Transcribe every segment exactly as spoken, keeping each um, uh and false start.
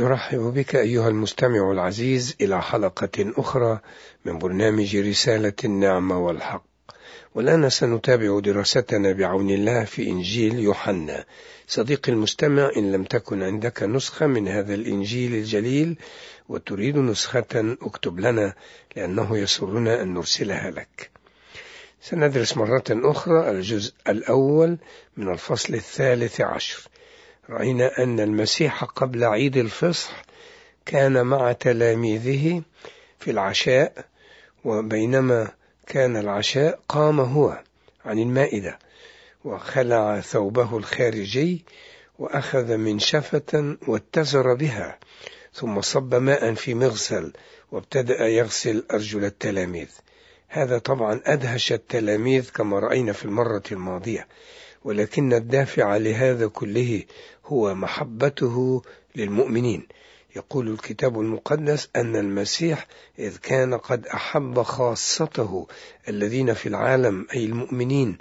نرحب بك أيها المستمع العزيز إلى حلقة أخرى من برنامج رسالة النعمة والحق، والآن سنتابع دراستنا بعون الله في إنجيل يوحنا. صديقي المستمع، إن لم تكن عندك نسخة من هذا الإنجيل الجليل وتريد نسخة اكتب لنا، لأنه يسرنا أن نرسلها لك. سندرس مرة أخرى الجزء الأول من الفصل الثالث عشر. رأينا أن المسيح قبل عيد الفصح كان مع تلاميذه في العشاء، وبينما كان العشاء قام هو عن المائدة وخلع ثوبه الخارجي وأخذ منشفة واتزر بها، ثم صب ماء في مغسل وابتدأ يغسل أرجل التلاميذ. هذا طبعا أدهش التلاميذ كما رأينا في المرة الماضية، ولكن الدافع لهذا كله هو محبته للمؤمنين. يقول الكتاب المقدس أن المسيح إذ كان قد أحب خاصته الذين في العالم أي المؤمنين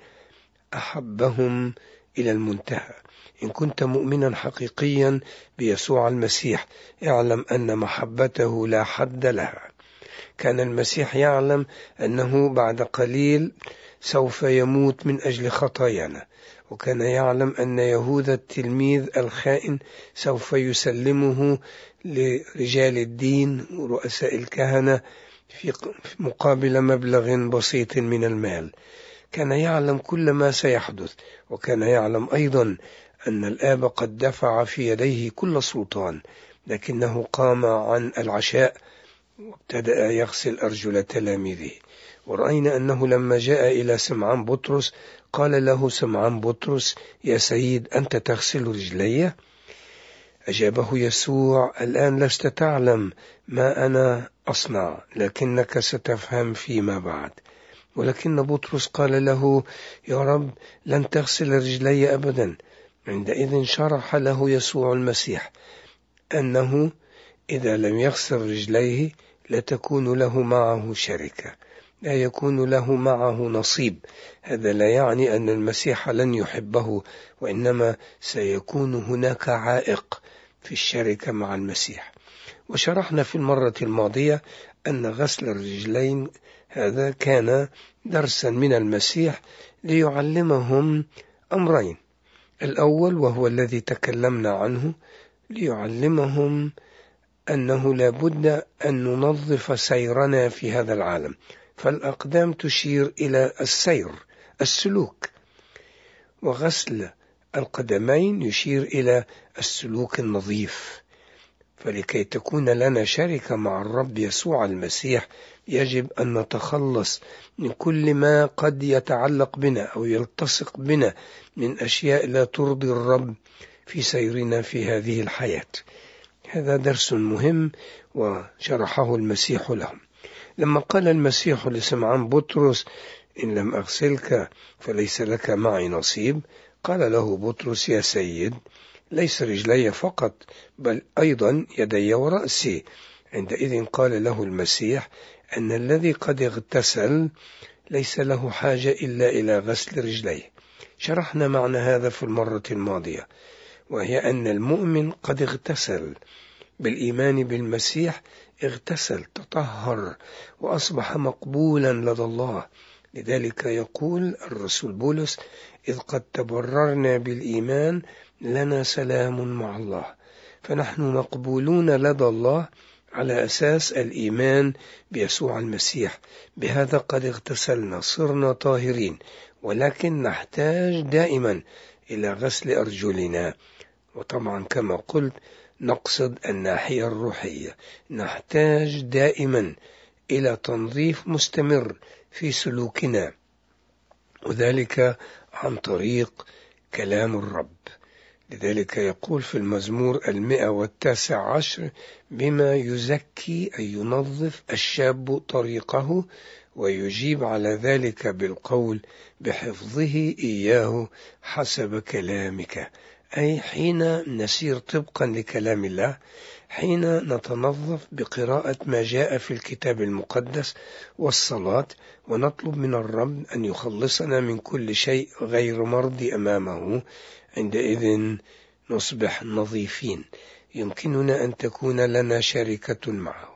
أحبهم إلى المنتهى. إن كنت مؤمنا حقيقيا بيسوع المسيح اعلم أن محبته لا حد لها. كان المسيح يعلم أنه بعد قليل سوف يموت من أجل خطايانا، وكان يعلم أن يهوذا التلميذ الخائن سوف يسلمه لرجال الدين ورؤساء الكهنة في مقابل مبلغ بسيط من المال. كان يعلم كل ما سيحدث، وكان يعلم أيضا أن الآب قد دفع في يديه كل سلطان، لكنه قام عن العشاء وابتدأ يغسل أرجل تلاميذه. ورأينا أنه لما جاء إلى سمعان بطرس قال له سمعان بطرس: يا سيد، أنت تغسل رجلي؟ أجابه يسوع: الآن لست تعلم ما أنا أصنع، لكنك ستفهم فيما بعد. ولكن بطرس قال له: يا رب، لن تغسل رجلي أبدا. عندئذ شرح له يسوع المسيح أنه إذا لم يغسل رجليه لتكون له معه شركة، لا يكون له معه نصيب. هذا لا يعني أن المسيح لن يحبه، وإنما سيكون هناك عائق في الشركة مع المسيح. وشرحنا في المرة الماضية أن غسل الرجلين هذا كان درسا من المسيح ليعلمهم أمرين. الأول وهو الذي تكلمنا عنه، ليعلمهم أنه لا بد أن ننظف سيرنا في هذا العالم، فالأقدام تشير إلى السير السلوك، وغسل القدمين يشير إلى السلوك النظيف. فلكي تكون لنا شركة مع الرب يسوع المسيح يجب أن نتخلص من كل ما قد يتعلق بنا أو يلتصق بنا من أشياء لا ترضي الرب في سيرنا في هذه الحياة. هذا درس مهم وشرحه المسيح لهم. لما قال المسيح لسمعان بطرس: إن لم أغسلك فليس لك معي نصيب، قال له بطرس: يا سيد، ليس رجلي فقط بل أيضا يدي ورأسي. عندئذ قال له المسيح أن الذي قد اغتسل ليس له حاجة إلا إلى غسل رجليه. شرحنا معنى هذا في المرة الماضية، وهي أن المؤمن قد اغتسل بالإيمان بالمسيح، اغتسل تطهر وأصبح مقبولا لدى الله. لذلك يقول الرسول بولس: إذ قد تبررنا بالإيمان لنا سلام مع الله. فنحن مقبولون لدى الله على أساس الإيمان بيسوع المسيح. بهذا قد اغتسلنا، صرنا طاهرين، ولكن نحتاج دائما إلى غسل أرجلنا. وطبعا كما قلت نقصد الناحية الروحية، نحتاج دائما إلى تنظيف مستمر في سلوكنا، وذلك عن طريق كلام الرب. لذلك يقول في المزمور المئة والتاسع عشر: بما يزكي أي ينظف الشاب طريقه، ويجيب على ذلك بالقول بحفظه إياه حسب كلامك. أي حين نسير طبقا لكلام الله، حين نتنظف بقراءة ما جاء في الكتاب المقدس والصلاة، ونطلب من الرب أن يخلصنا من كل شيء غير مرضي أمامه، عندئذ نصبح نظيفين. يمكننا أن تكون لنا شركة معه.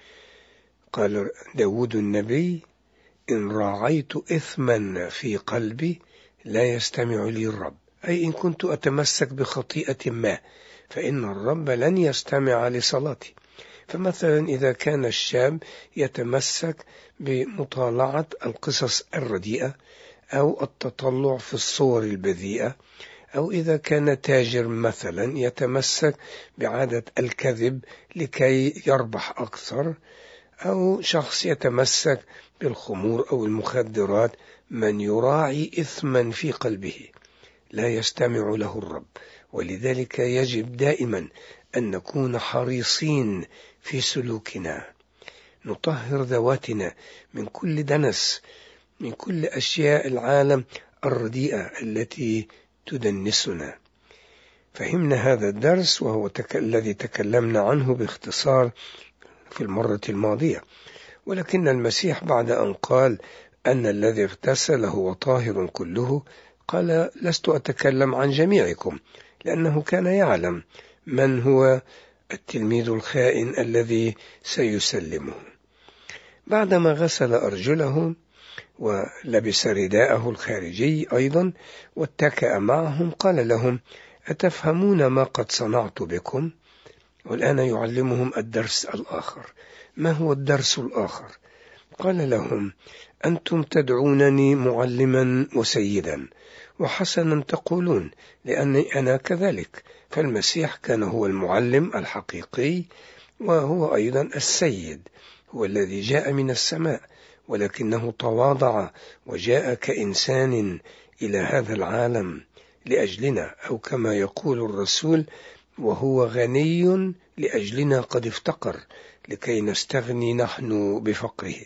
قال داود النبي: إن راعيت إثما في قلبي لا يستمع لي الرب، أي إن كنت أتمسك بخطيئة ما فإن الرب لن يستمع لصلاتي. فمثلا إذا كان الشاب يتمسك بمطالعة القصص الرديئة أو التطلع في الصور البذيئة، أو إذا كان تاجر مثلا يتمسك بعادة الكذب لكي يربح أكثر، أو شخص يتمسك بالخمور أو المخدرات، من يراعي إثما في قلبه لا يستمع له الرب. ولذلك يجب دائما أن نكون حريصين في سلوكنا، نطهر ذواتنا من كل دنس، من كل أشياء العالم الرديئة التي تدنسنا. فهمنا هذا الدرس، وهو تك... الذي تكلمنا عنه باختصار في المرة الماضية. ولكن المسيح بعد أن قال أن الذي اغتسل هو طاهر كله، قال: لست أتكلم عن جميعكم، لأنه كان يعلم من هو التلميذ الخائن الذي سيسلمه. بعدما غسل أرجله ولبس رداءه الخارجي أيضا واتكأ معهم، قال لهم: أتفهمون ما قد صنعت بكم؟ والآن يعلمهم الدرس الآخر. ما هو الدرس الآخر؟ قال لهم: أنتم تدعونني معلما وسيدا، وحسنا تقولون، لأني أنا كذلك. فالمسيح كان هو المعلم الحقيقي، وهو أيضا السيد، هو الذي جاء من السماء، ولكنه تواضع وجاء كإنسان إلى هذا العالم لأجلنا، أو كما يقول الرسول: وهو غني لأجلنا قد افتقر لكي نستغني نحن بفقره.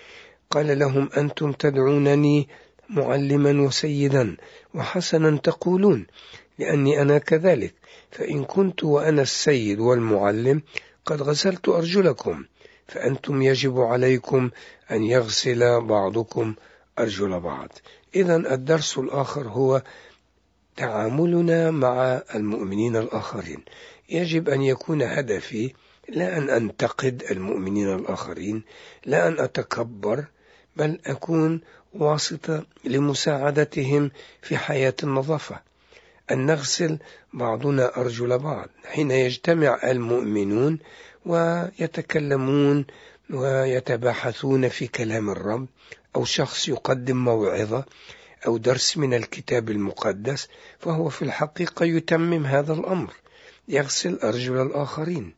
قال لهم: أنتم تدعونني معلما وسيدا، وحسنا تقولون، لأني أنا كذلك. فإن كنت وأنا السيد والمعلم قد غسلت أرجلكم، فأنتم يجب عليكم أن يغسل بعضكم أرجل بعض. إذن الدرس الآخر هو تعاملنا مع المؤمنين الآخرين. يجب أن يكون هدفي لا أن أنتقد المؤمنين الآخرين، لا أن أتكبر، بل أكون واسطة لمساعدتهم في حياة النظافة. أن نغسل بعضنا أرجل بعض. حين يجتمع المؤمنون ويتكلمون ويتباحثون في كلام الرب، أو شخص يقدم موعظة أو درس من الكتاب المقدس، فهو في الحقيقة يتمم هذا الأمر، يغسل أرجل الآخرين.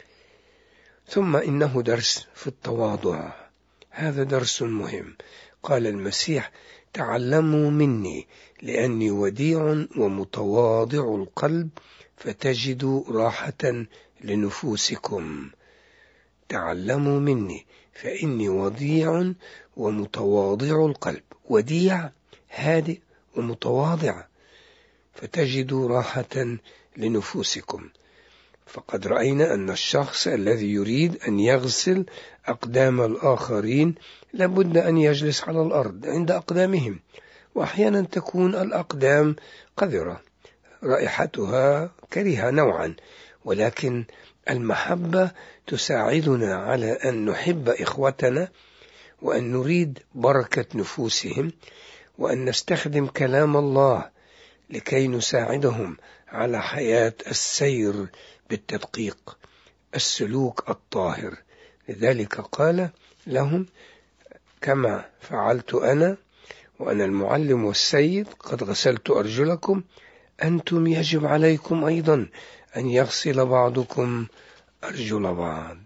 ثم إنه درس في التواضع، هذا درس مهم. قال المسيح: تعلموا مني لأني وديع ومتواضع القلب فتجدوا راحة لنفوسكم. تعلموا مني فإني وديع ومتواضع القلب، وديع هادئ ومتواضع، فتجدوا راحة لنفوسكم. فقد رأينا أن الشخص الذي يريد أن يغسل أقدام الآخرين لابد أن يجلس على الأرض عند أقدامهم، وأحيانا تكون الأقدام قذرة رائحتها كريهة نوعا، ولكن المحبة تساعدنا على أن نحب إخوتنا، وأن نريد بركة نفوسهم، وأن نستخدم كلام الله لكي نساعدهم على حياة السير بالتدقيق، السلوك الطاهر. لذلك قال لهم: كما فعلت أنا وأنا المعلم والسيد قد غسلت أرجلكم، أنتم يجب عليكم أيضا أن يغسل بعضكم أرجل بعض.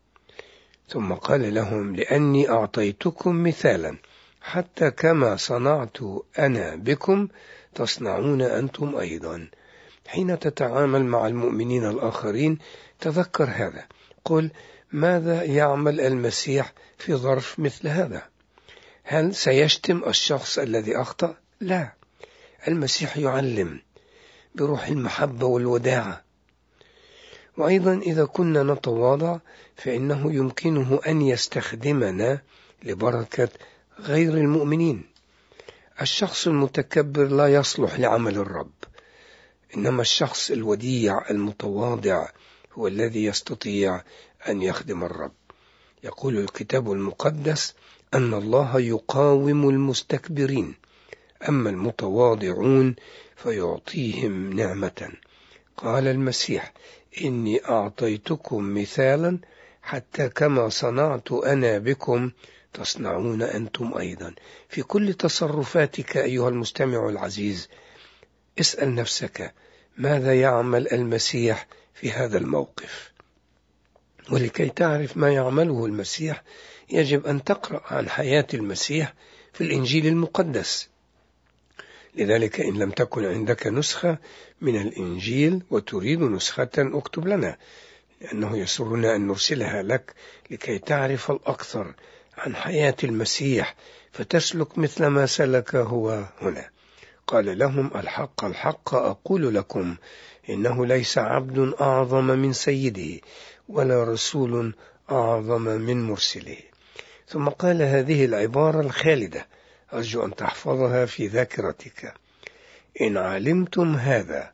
ثم قال لهم: لأني أعطيتكم مثالا حتى كما صنعت أنا بكم تصنعون أنتم أيضا. حين تتعامل مع المؤمنين الآخرين تذكر هذا، قل: ماذا يعمل المسيح في ظرف مثل هذا؟ هل سيشتم الشخص الذي أخطأ؟ لا، المسيح يعلم بروح المحبة والوداعة. وأيضا إذا كنا نتواضع فإنه يمكنه أن يستخدمنا لبركة غير المؤمنين. الشخص المتكبر لا يصلح لعمل الرب، إنما الشخص الوديع المتواضع هو الذي يستطيع أن يخدم الرب. يقول الكتاب المقدس أن الله يقاوم المستكبرين، أما المتواضعون فيعطيهم نعمة. قال المسيح: إني أعطيتكم مثالا حتى كما صنعت أنا بكم تصنعون أنتم أيضا. في كل تصرفاتك أيها المستمع العزيز اسأل نفسك: ماذا يعمل المسيح في هذا الموقف؟ ولكي تعرف ما يعمله المسيح يجب أن تقرأ عن حياة المسيح في الإنجيل المقدس. لذلك إن لم تكن عندك نسخة من الإنجيل وتريد نسخة اكتب لنا، لأنه يسرنا أن نرسلها لك لكي تعرف الأكثر عن حياة المسيح فتسلك مثل ما سلك هو هنا. قال لهم: الحق الحق أقول لكم إنه ليس عبد أعظم من سيده ولا رسول أعظم من مرسله. ثم قال هذه العبارة الخالدة، أرجو أن تحفظها في ذاكرتك: إن علمتم هذا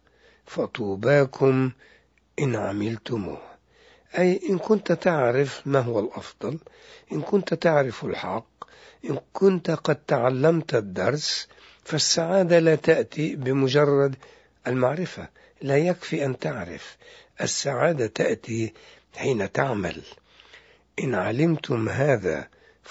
فطوباكم إن عملتموه. أي إن كنت تعرف ما هو الأفضل، إن كنت تعرف الحق، إن كنت قد تعلمت الدرس، فالسعادة لا تأتي بمجرد المعرفة، لا يكفي أن تعرف، السعادة تأتي حين تعمل. إن علمتم هذا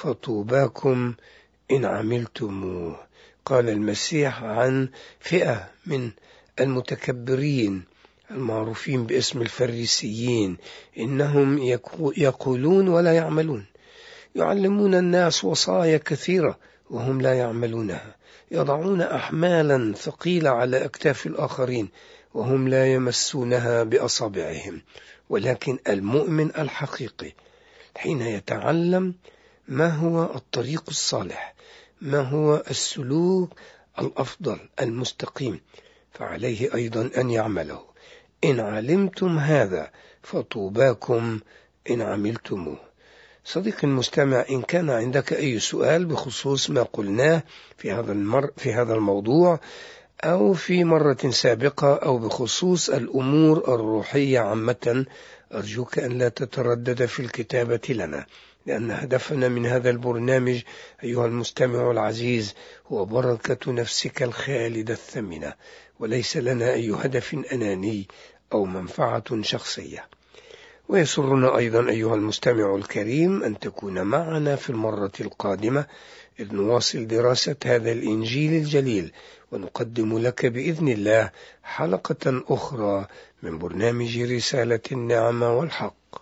فطوباكم إن عملتموه. قال المسيح عن فئة من المتكبرين المعروفين باسم الفريسيين: إنهم يقولون ولا يعملون، يعلمون الناس وصايا كثيرة وهم لا يعملونها، يضعون أحمالا ثقيلة على أكتاف الآخرين وهم لا يمسونها بأصابعهم. ولكن المؤمن الحقيقي حين يتعلم ما هو الطريق الصالح، ما هو السلوك الأفضل المستقيم، فعليه أيضا أن يعمله. إن علمتم هذا فطوباكم إن عملتموه. صديقي المستمع، إن كان عندك أي سؤال بخصوص ما قلناه في هذا المر في هذا الموضوع أو في مرة سابقة أو بخصوص الأمور الروحية عامة، أرجوك أن لا تتردد في الكتابة لنا، لأن هدفنا من هذا البرنامج أيها المستمع العزيز هو بركة نفسك الخالدة الثمينة، وليس لنا أي هدف أناني أو منفعة شخصية. ويسرنا أيضا أيها المستمع الكريم أن تكون معنا في المرة القادمة إذ نواصل دراسة هذا الإنجيل الجليل، ونقدم لك بإذن الله حلقة أخرى من برنامج رسالة النعمة والحق.